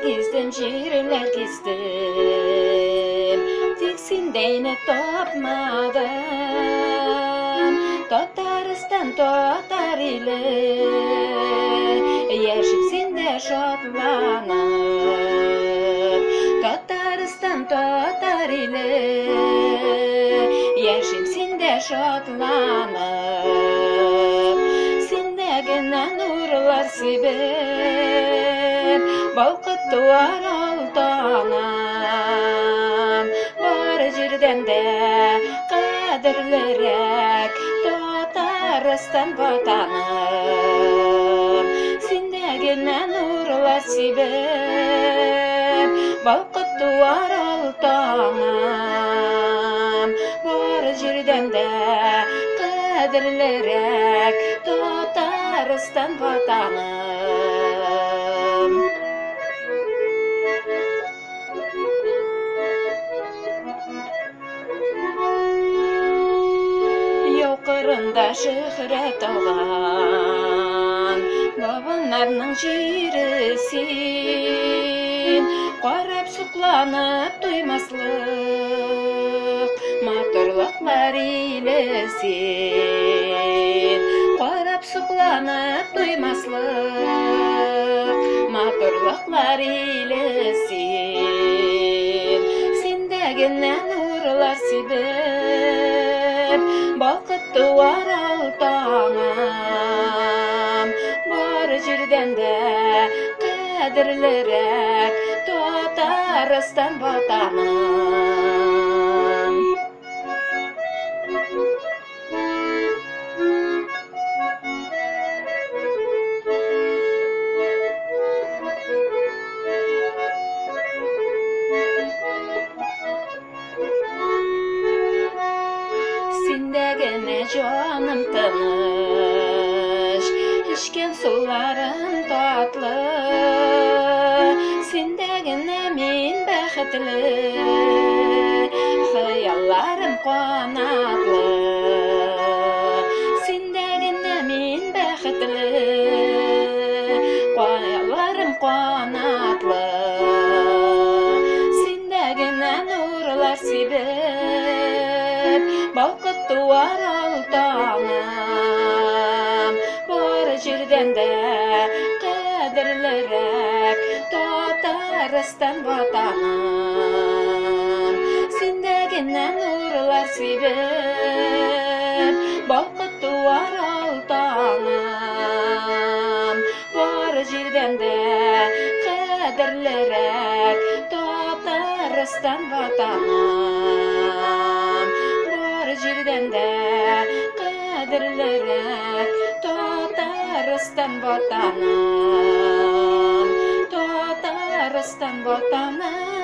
Жерler кездім, тек сендейні тапмадым. Татарстан татар елі, яшіп сенде шотланып. Татарстан татар елі, яшіп сенде шотланып. Сендегіні нұрлар себеп, балқытты арал таңым. Бар жерден де қадірлірек Татарстан ватаным. Сендегіні нұрлар себеп, балқытты арал таңым. Бар жерден де қадірлірек Татарстан ватаным. Қырында шөһрәт алған бабаларның жері сен. Қарап сұқланып тоймаслық матырлықлар елі сен. Қарап сұқланып тоймаслық матырлықлар елі сен. Сендегіні нұрлар себеп, балқытты арал таңым. Бар жерден де қадірлірек Татарстан ватаным. Сендегіні жаным тыныш, ішкен суларым татлы. Сендегіні мен бақытлы, хыялларым қуанатлы. Сендегіні мен бақытлы, хыялларым қуанатлы. Сендегіні нұрлар себеп, балқытты арал таңым. Бар жерден де қадірлірек Татарстан ватаным. Сендегіні нұрлар себеп, балқытты арал таңым. Бар жерден де қадірлірек Татарстан ватаным. Жерден де қадірлірек Татарстан ватаным. Татарстан ватаным.